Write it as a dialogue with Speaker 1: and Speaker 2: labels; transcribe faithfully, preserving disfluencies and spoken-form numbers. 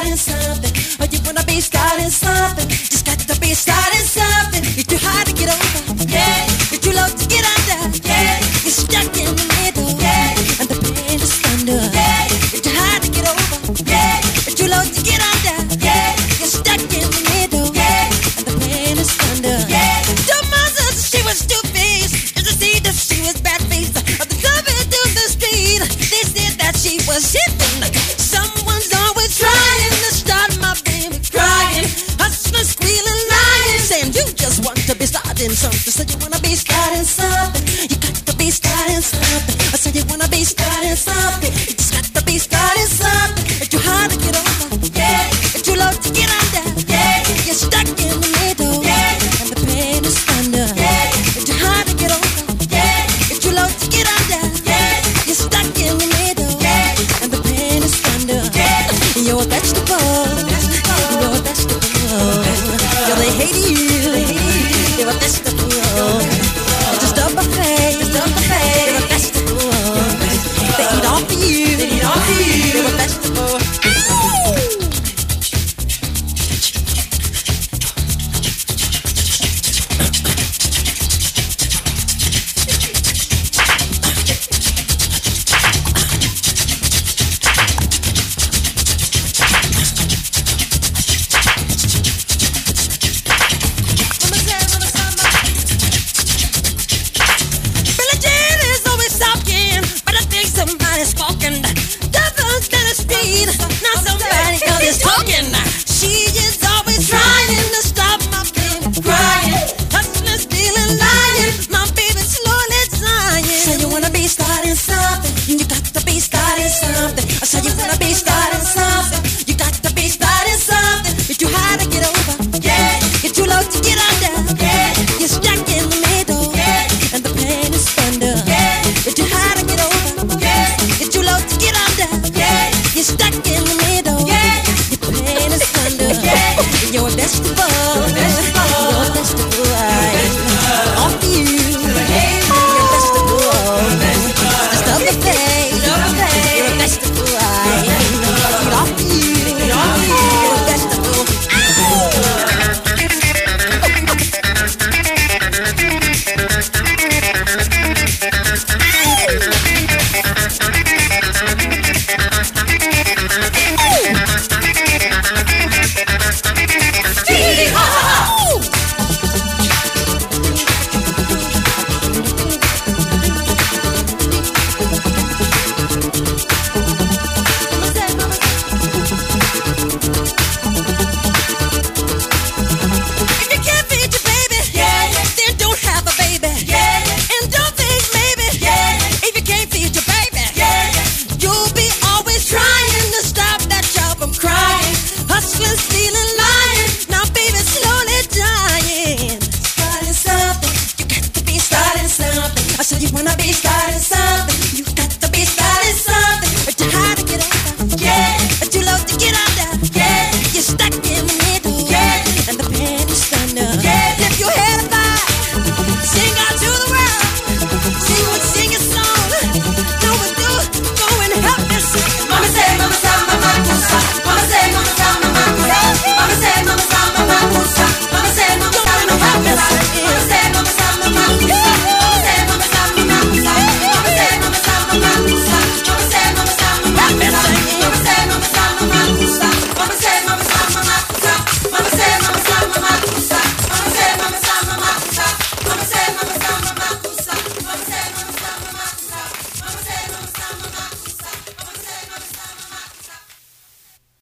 Speaker 1: starting something. Or you wanna be starting something. Just got to be starting something. You're too hard to get over. Yeah. You're too low to get under. Yeah. You're stuck in the middle. Yeah. And the pain is thunder. Yeah. You're too hard to get over. Yeah. You're too low to get under. Yeah. You're stuck in the middle. Yeah. And the pain is thunder. Yeah. The mother, she was two-faced. Just to see that she was bad-faced. Of the club into the street, they said that she was shipping. Someone's always trying to start my baby crying. Hustling, squealing, lying, saying you just want to be starting something. So you wanna be starting something. You got to be starting something. I said you wanna be starting something. You just got to be starting something. It's too hard to get over. Yeah. It's too low to get under. Yeah. You're stuck in the middle. Yeah. And the pain is thunder. Yeah. It's too hard to get over. Yeah. It's too low to get under. Yeah. You're stuck in the middle. Yeah. And the pain is thunder. Yeah. You're a vegetable. You're a vegetable. Yeah, they hate you. You're a vegetable. Just up a face. Just up a face. You're a vegetable. They eat off of you. They eat off of you. You're a vegetable. You're a vegetable.